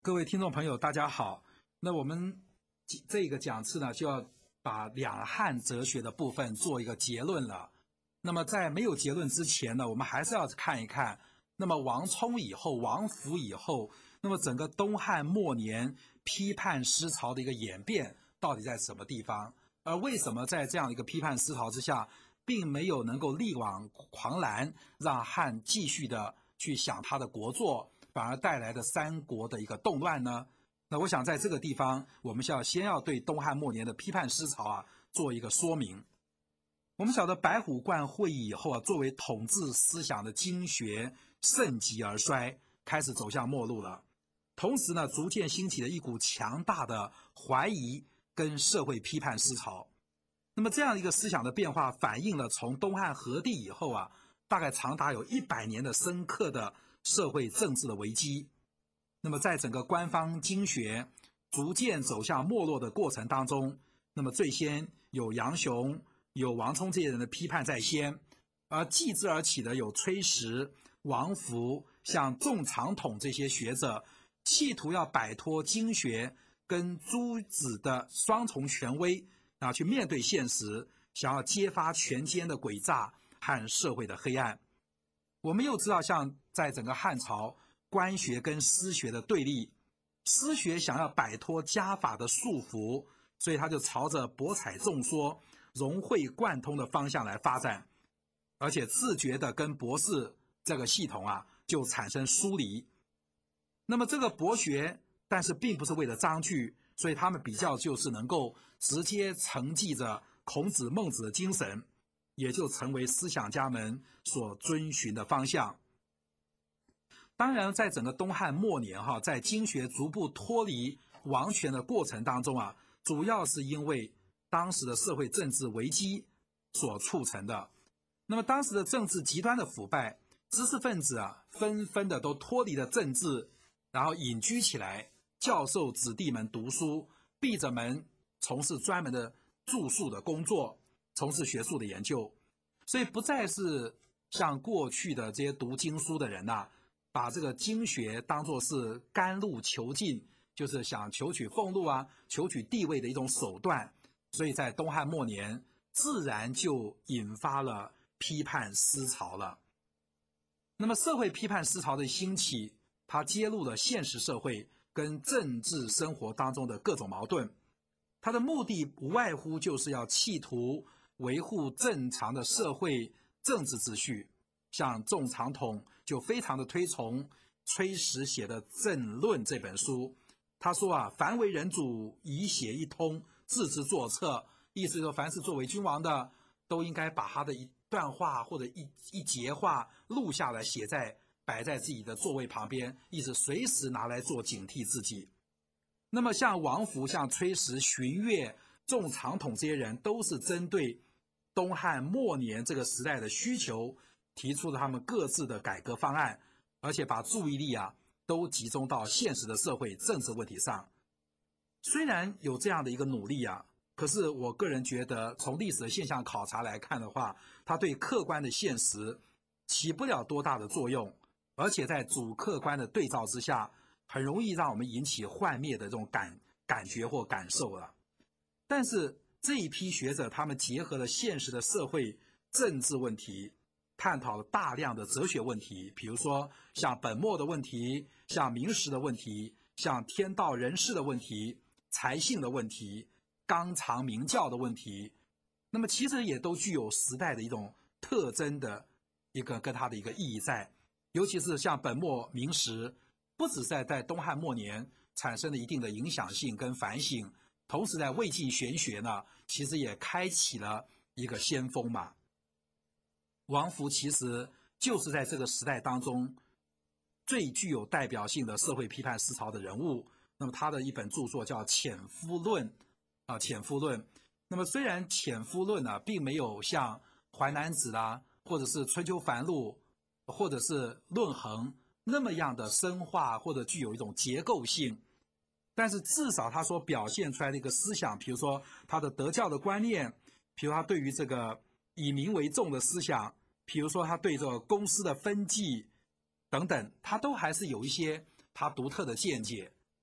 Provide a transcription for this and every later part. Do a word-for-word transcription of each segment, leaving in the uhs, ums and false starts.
各位听众朋友，大家好。那我们这个讲次呢，就要把两汉哲学的部分做一个结论了。那么在没有结论之前呢，我们还是要看一看，那么王充以后、王弗以后，那么整个东汉末年批判思潮的一个演变到底在什么地方？而为什么在这样一个批判思潮之下，并没有能够力挽狂澜，让汉继续的去想他的国祚，反而带来的三国的一个动乱呢？那我想在这个地方，我们需要先要对东汉末年的批判思潮啊做一个说明。我们晓得白虎观会议以后啊，作为统治思想的经学盛极而衰，开始走向末路了。同时呢，逐渐兴起了一股强大的怀疑跟社会批判思潮。那么这样一个思想的变化，反映了从东汉合帝以后啊，大概长达有一百年的深刻的社会政治的危机。那么在整个官方经学逐渐走向没落的过程当中，那么最先有杨雄、有王充这些人的批判在先，而继之而起的有崔实、王弗、像仲长统这些学者，企图要摆脱经学跟诸子的双重权威，啊，去面对现实，想要揭发权奸的诡诈和社会的黑暗。我们又知道，像在整个汉朝，官学跟私学的对立，私学想要摆脱家法的束缚，所以他就朝着博采众说、融会贯通的方向来发展，而且自觉的跟博士这个系统啊就产生疏离。那么这个博学，但是并不是为了章句，所以他们比较就是能够直接承继着孔子、孟子的精神，也就成为思想家们所遵循的方向。当然，在整个东汉末年哈，在经学逐步脱离王权的过程当中啊，主要是因为当时的社会政治危机所促成的。那么当时的政治极端的腐败，知识分子啊纷纷的都脱离了政治，然后隐居起来，教授子弟们读书，闭着门从事专门的著述的工作，从事学术的研究。所以不再是像过去的这些读经书的人呐、啊，把这个经学当作是甘露囚禁，就是想求取俸禄啊、求取地位的一种手段。所以在东汉末年，自然就引发了批判思潮了。那么社会批判思潮的兴起，它揭露了现实社会跟政治生活当中的各种矛盾。它的目的无外乎就是要企图维护正常的社会政治秩序。像仲长统就非常的推崇崔实写的《政论》这本书。他说啊，凡为人主，以写一通，置之作册。意思说，凡是作为君王的，都应该把他的一段话或者一一节话录下来，写在摆在自己的座位旁边，意思随时拿来做警惕自己。那么像王弗、像崔实、荀悦、仲长统这些人，都是针对东汉末年这个时代的需求，提出了他们各自的改革方案，而且把注意力啊都集中到现实的社会政治问题上。虽然有这样的一个努力啊，可是我个人觉得，从历史的现象考察来看的话，它对客观的现实起不了多大的作用，而且在主客观的对照之下，很容易让我们引起幻灭的这种感感觉或感受了。但是这一批学者，他们结合了现实的社会政治问题，探讨了大量的哲学问题，比如说像本末的问题，像名实的问题，像天道人事的问题，财性的问题，纲常名教的问题。那么其实也都具有时代的一种特征的一个跟它的一个意义在。尤其是像本末名实，不只在在东汉末年产生了一定的影响性跟反省，同时在魏晋玄学呢，其实也开启了一个先锋嘛。王弗其实就是在这个时代当中最具有代表性的社会批判思潮的人物。那么他的一本著作叫《潜夫论》啊，《潜夫论》。那么虽然《潜夫论》呢，并没有像《淮南子》啦，或者是《春秋繁露》，或者是《论衡》那么样的深化或者具有一种结构性，但是至少他所表现出来的一个思想，比如说他的德教的观念，比如他对于这个以民为重的思想，比如说他对这个公司的分际等等，他都还是有一些他独特的见解。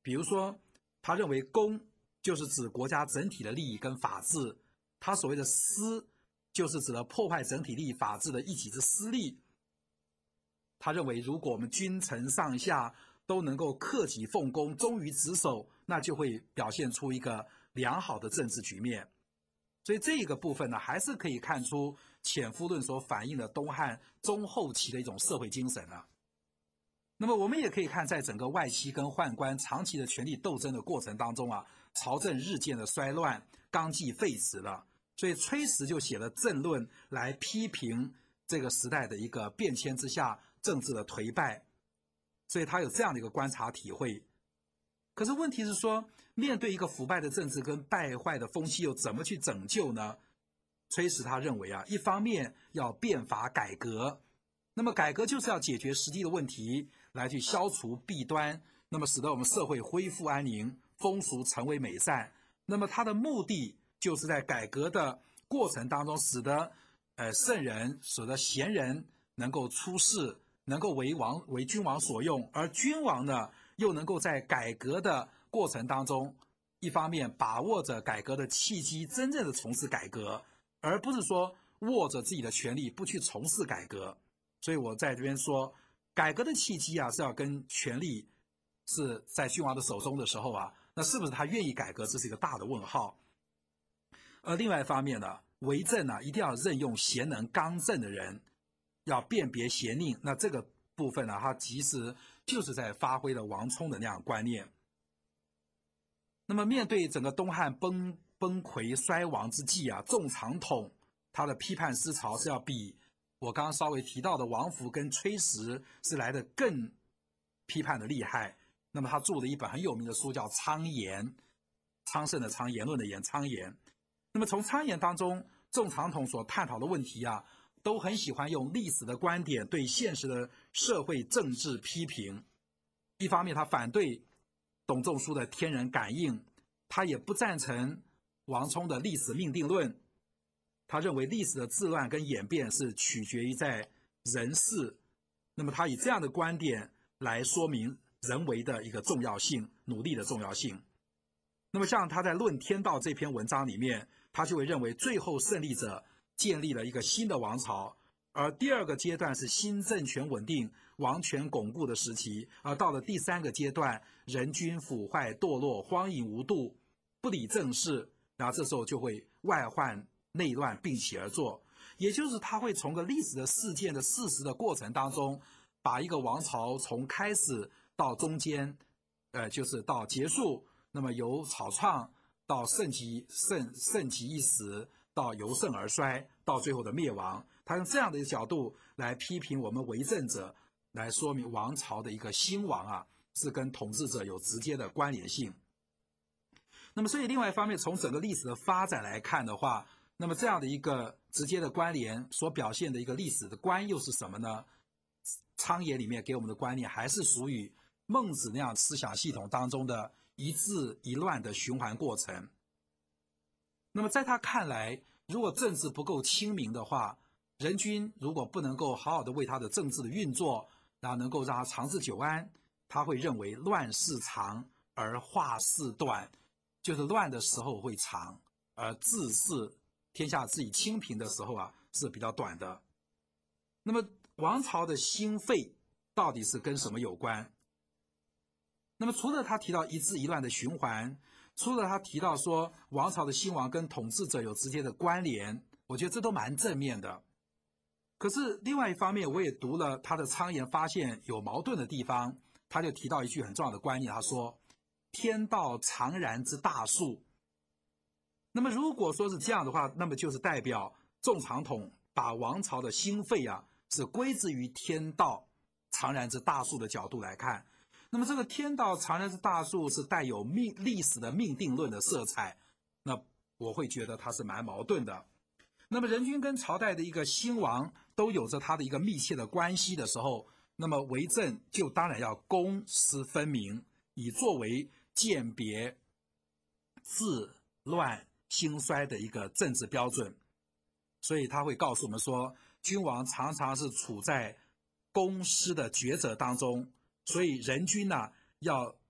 比如说，他认为公就是指国家整体的利益跟法治，他所谓的私就是指了破坏整体利益法治的一己之私利。他认为，如果我们君臣上下都能够克己奉公、忠于职守，那就会表现出一个良好的政治局面。所以这个部分呢，还是可以看出潜夫论所反映的东汉中后期的一种社会精神啊。那么我们也可以看，在整个外戚跟宦官长期的权力斗争的过程当中啊，朝政日渐的衰乱，纲纪废弛了。所以崔实就写了政论来批评这个时代的一个变迁之下政治的颓败，所以他有这样的一个观察体会。可是问题是说，面对一个腐败的政治跟败坏的风气，又怎么去拯救呢？崔实他认为啊，一方面要变法改革，那么改革就是要解决实际的问题，来去消除弊端，那么使得我们社会恢复安宁，风俗成为美善。那么它的目的就是在改革的过程当中，使得呃圣人、使得贤人能够出世，能够为王为君王所用，而君王呢，又能够在改革的过程当中，一方面把握着改革的契机，真正的从事改革，而不是说握着自己的权利不去从事改革。所以我在这边说，改革的契机啊，是要跟权力是在君王的手中的时候啊，那是不是他愿意改革，这是一个大的问号。而另外一方面呢，为政呢，一定要任用贤能刚正的人，要辨别邪佞。那这个部分呢，他其实就是在发挥了王充的那样观念。那么面对整个东汉崩崩溃衰亡之际啊，仲长统他的批判思潮是要比我刚刚稍微提到的王弗跟崔实是来的更批判的厉害。那么他著了一本很有名的书叫《苍言》，昌盛的昌，言论的言，苍言。那么从苍言当中，仲长统所探讨的问题啊，都很喜欢用历史的观点对现实的社会政治批评。一方面他反对董仲舒的天人感应，他也不赞成王充的历史命定论。他认为历史的治乱跟演变是取决于在人事，那么他以这样的观点来说明人为的一个重要性，努力的重要性。那么像他在《论天道》这篇文章里面，他就会认为最后胜利者建立了一个新的王朝，而第二个阶段是新政权稳定、王权巩固的时期，而到了第三个阶段，人均腐坏堕落、荒淫无度、不理政事，然后这时候就会外患内乱并起而坐。也就是他会从个历史的事件的事实的过程当中，把一个王朝从开始到中间，呃，就是到结束，那么由草创到盛极盛盛极一时，到由盛而衰，到最后的灭亡。他用这样的一个角度来批评我们为政者，来说明王朝的一个兴亡啊，是跟统治者有直接的关联性。那么所以另外一方面，从整个历史的发展来看的话，那么这样的一个直接的关联所表现的一个历史的观又是什么呢？苍言里面给我们的观念还是属于孟子那样思想系统当中的一治一乱的循环过程。那么在他看来，如果政治不够清明的话，人君如果不能够好好的为他的政治的运作，然后能够让他长治久安，他会认为乱世长而化世短，就是乱的时候会长，而治世天下治理清平的时候啊是比较短的。那么王朝的兴废到底是跟什么有关？那么除了他提到一治一乱的循环，除了他提到说王朝的兴亡跟统治者有直接的关联，我觉得这都蛮正面的。可是另外一方面，我也读了他的苍言，发现有矛盾的地方。他就提到一句很重要的观念，他说天道常然之大术。那么如果说是这样的话，那么就是代表仲长统把王朝的兴废啊是归之于天道常然之大术的角度来看。那么这个天道常然之大术是带有命历史的命定论的色彩，那我会觉得它是蛮矛盾的。那么人君跟朝代的一个兴亡都有着它的一个密切的关系的时候，那么为政就当然要公私分明，以作为鉴别治乱兴衰的一个政治标准。所以他会告诉我们说，君王常常是处在公私的抉择当中，所以人君呢、啊、要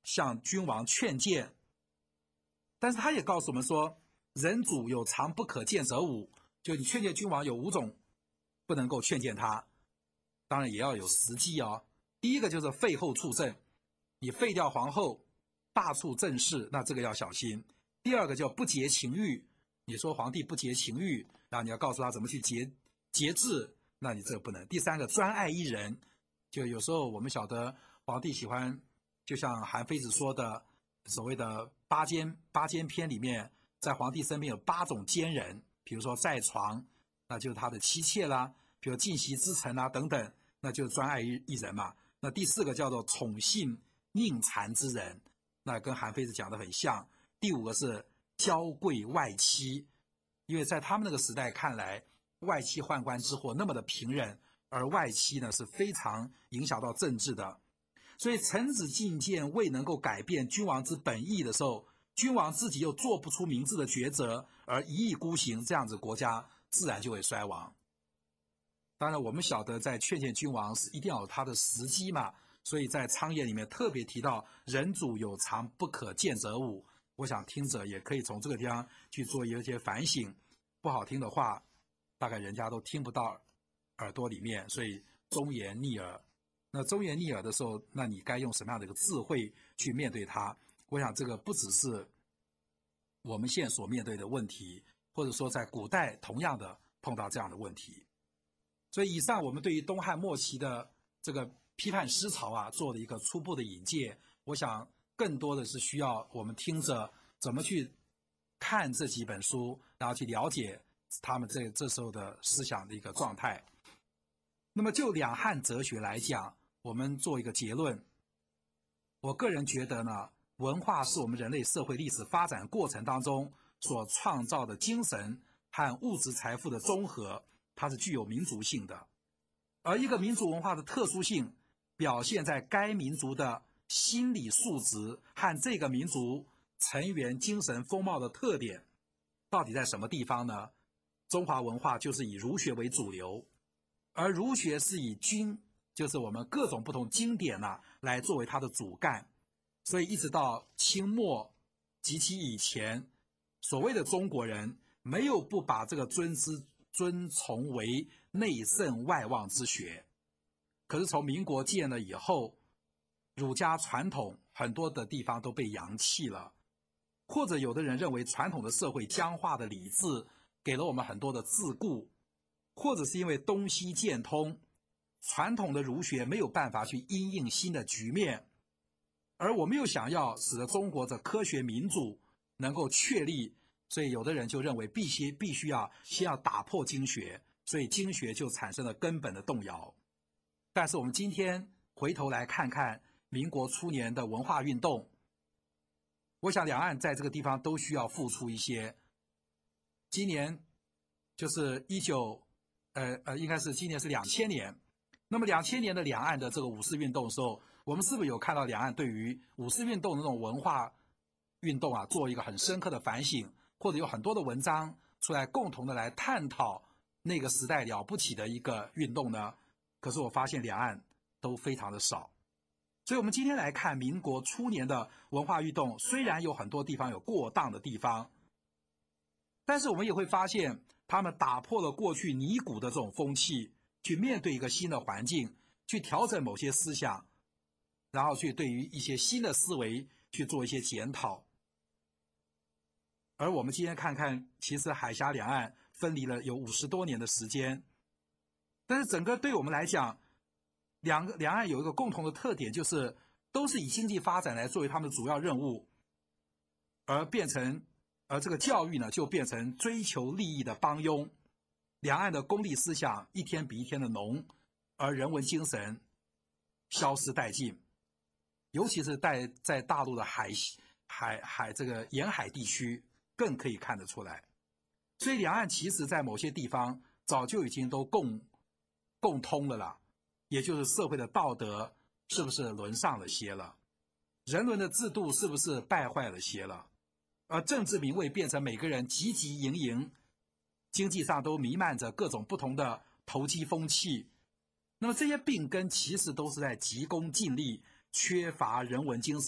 向君王劝谏。但是他也告诉我们说，人主有常不可谏者五，就你劝谏君王有五种不能够劝谏他，当然也要有时机哦。第一个就是废后处政，你废掉皇后，大处政事，那这个要小心。第二个叫不节情欲，你说皇帝不节情欲，那你要告诉他怎么去节节制，那你这个不能。第三个专爱一人，就有时候我们晓得皇帝喜欢，就像韩非子说的所谓的八奸八奸篇里面，在皇帝身边有八种奸人，比如说在床，那就是他的妻妾啦，比如进席之臣啊等等，那就是专爱一人嘛。那第四个叫做宠幸佞谗之人，那跟韩非子讲的很像。第五个是娇贵外戚，因为在他们那个时代看来，外戚宦官之祸那么的平忍，而外戚呢是非常影响到政治的。所以臣子进谏未能够改变君王之本意的时候，君王自己又做不出明智的抉择，而一意孤行，这样子国家自然就会衰亡。当然我们晓得在劝谏君王是一定要有他的时机嘛，所以在仓言里面特别提到人主有常不可谏者五，我想听者也可以从这个地方去做一些反省，不好听的话大概人家都听不到耳朵里面，所以忠言逆耳。那忠言逆耳的时候，那你该用什么样的一个智慧去面对它？我想这个不只是我们现所面对的问题，或者说在古代同样的碰到这样的问题。所以以上我们对于东汉末期的这个批判思潮啊，做了一个初步的引介。我想更多的是需要我们听着怎么去看这几本书，然后去了解他们这这时候的思想的一个状态。那么就两汉哲学来讲，我们做一个结论。我个人觉得呢，文化是我们人类社会历史发展过程当中所创造的精神和物质财富的综合，它是具有民族性的。而一个民族文化的特殊性表现在该民族的心理素质和这个民族成员精神风貌的特点到底在什么地方呢？中华文化就是以儒学为主流，而儒学是以经，就是我们各种不同经典呐、啊，来作为它的主干。所以一直到清末及其以前，所谓的中国人没有不把这个尊师尊崇为内圣外望之学。可是从民国建了以后，儒家传统很多的地方都被扬弃了，或者有的人认为传统的社会僵化的理智给了我们很多的桎梏，或者是因为东西渐通，传统的儒学没有办法去因应新的局面，而我们又想要使得中国的科学民主能够确立，所以有的人就认为必须必须要先要打破经学，所以经学就产生了根本的动摇。但是我们今天回头来看看民国初年的文化运动，我想两岸在这个地方都需要付出一些。今年就是一九呃呃，应该是今年是两千年。那么两千年的两岸的这个五四运动的时候，我们是不是有看到两岸对于五四运动的那种文化运动啊，做一个很深刻的反省，或者有很多的文章出来共同的来探讨那个时代了不起的一个运动呢？可是我发现两岸都非常的少。所以我们今天来看民国初年的文化运动，虽然有很多地方有过当的地方，但是我们也会发现他们打破了过去泥古的这种风气，去面对一个新的环境，去调整某些思想，然后去对于一些新的思维去做一些检讨。而我们今天看看，其实海峡两岸分离了有五十多年的时间，但是整个对我们来讲，两个两岸有一个共同的特点，就是都是以经济发展来作为他们的主要任务，而变成而这个教育呢，就变成追求利益的帮佣。两岸的功利思想一天比一天的浓，而人文精神消失殆尽，尤其是在在大陆的海海海这个沿海地区更可以看得出来。所以两岸其实在某些地方早就已经都共共通了啦，也就是社会的道德是不是沦丧了些了，人伦的制度是不是败坏了些了，而政治名位变成每个人汲汲营营，经济上都弥漫着各种不同的投机风气。那么这些病根其实都是在急功近利、缺乏人文精神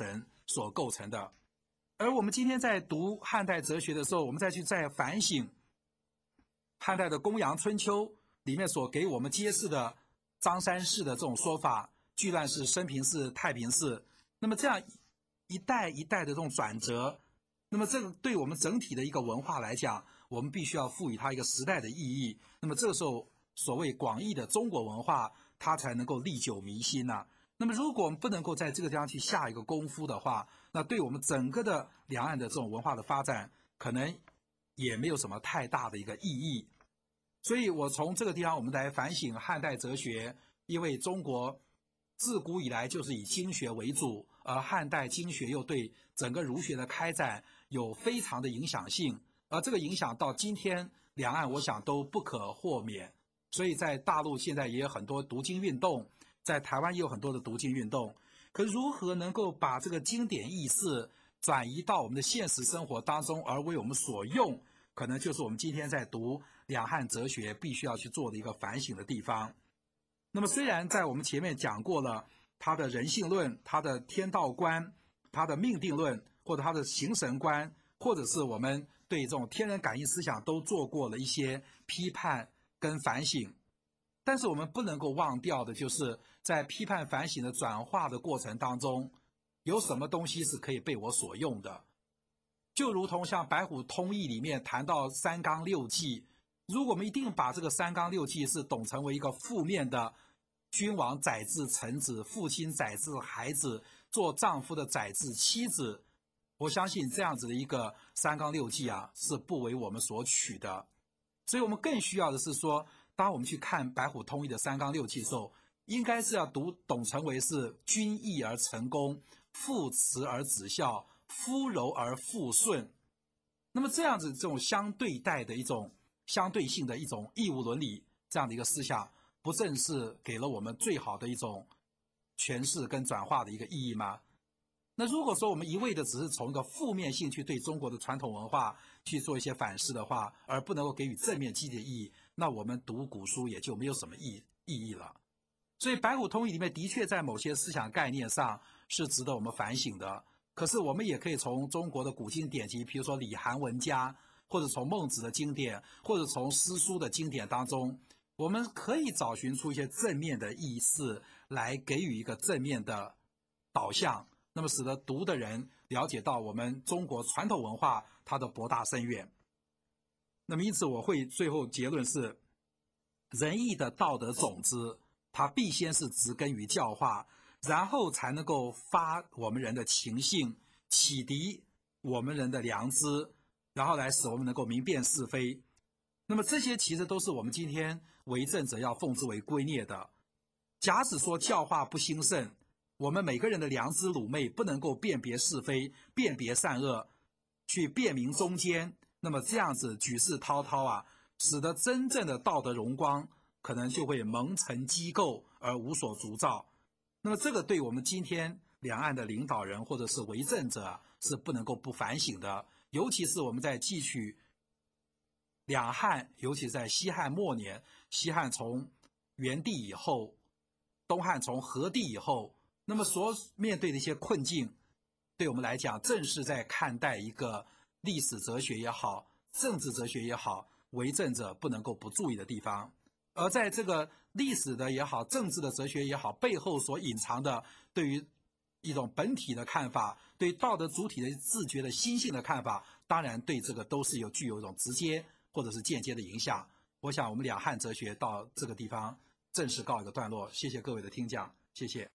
所构成的。而我们今天在读汉代哲学的时候，我们再去再反省汉代的《公羊春秋》里面所给我们揭示的张三氏的这种说法，巨乱世、升平世、太平世，那么这样一代一代的这种转折，那么这个对我们整体的一个文化来讲，我们必须要赋予它一个时代的意义。那么这个时候，所谓广义的中国文化，它才能够历久弥新呐、啊。那么如果我们不能够在这个地方去下一个功夫的话，那对我们整个的两岸的这种文化的发展，可能也没有什么太大的一个意义。所以我从这个地方我们来反省汉代哲学，因为中国自古以来就是以经学为主，而汉代经学又对整个儒学的开展有非常的影响性，而这个影响到今天两岸我想都不可豁免。所以在大陆现在也有很多读经运动，在台湾也有很多的读经运动，可如何能够把这个经典意识转移到我们的现实生活当中而为我们所用，可能就是我们今天在读两汉哲学必须要去做的一个反省的地方。那么虽然在我们前面讲过了他的人性论、他的天道观、他的命定论，或者他的形神观，或者是我们对这种天人感应思想都做过了一些批判跟反省，但是我们不能够忘掉的就是在批判反省的转化的过程当中，有什么东西是可以被我所用的。就如同像白虎通义里面谈到三纲六纪，如果我们一定把这个三纲六纪是懂成为一个负面的君王宰制臣子，父亲宰制孩子，做丈夫的宰制妻子，我相信这样子的一个三纲六纪啊，是不为我们所取的。所以我们更需要的是说，当我们去看白虎通义的三纲六纪的时候，应该是要读懂成为是君义而成功，父慈而子孝，夫柔而妇顺。那么这样子这种相对待的一种相对性的一种义务伦理这样的一个思想，不正是给了我们最好的一种诠释跟转化的一个意义吗？那如果说我们一味的只是从一个负面性去对中国的传统文化去做一些反思的话，而不能够给予正面积极的意义，那我们读古书也就没有什么意意义了。所以白虎通义里面的确在某些思想概念上是值得我们反省的，可是我们也可以从中国的古今典籍，比如说李韩文家，或者从孟子的经典，或者从诗书的经典当中，我们可以找寻出一些正面的意思来给予一个正面的导向，那么使得读的人了解到我们中国传统文化它的博大深远。那么因此我会最后结论是，仁义的道德种子它必先是植根于教化，然后才能够发我们人的情性，启迪我们人的良知，然后来使我们能够明辨是非。那么这些其实都是我们今天为政者要奉之为圭臬的。假使说教化不兴盛，我们每个人的良知鲁昧，不能够辨别是非，辨别善恶，去辨明中间，那么这样子举世滔滔啊，使得真正的道德荣光可能就会蒙尘积垢而无所烛照。那么这个对我们今天两岸的领导人或者是为政者、啊、是不能够不反省的。尤其是我们在汲取两汉，尤其在西汉末年，西汉从元帝以后，东汉从和帝以后，那么所面对的一些困境，对我们来讲正是在看待一个历史哲学也好，政治哲学也好，为政者不能够不注意的地方。而在这个历史的也好，政治的哲学也好，背后所隐藏的对于一种本体的看法，对道德主体的自觉的心性的看法，当然对这个都是有具有一种直接或者是间接的影响。我想我们两汉哲学到这个地方正式告一个段落，谢谢各位的听讲，谢谢。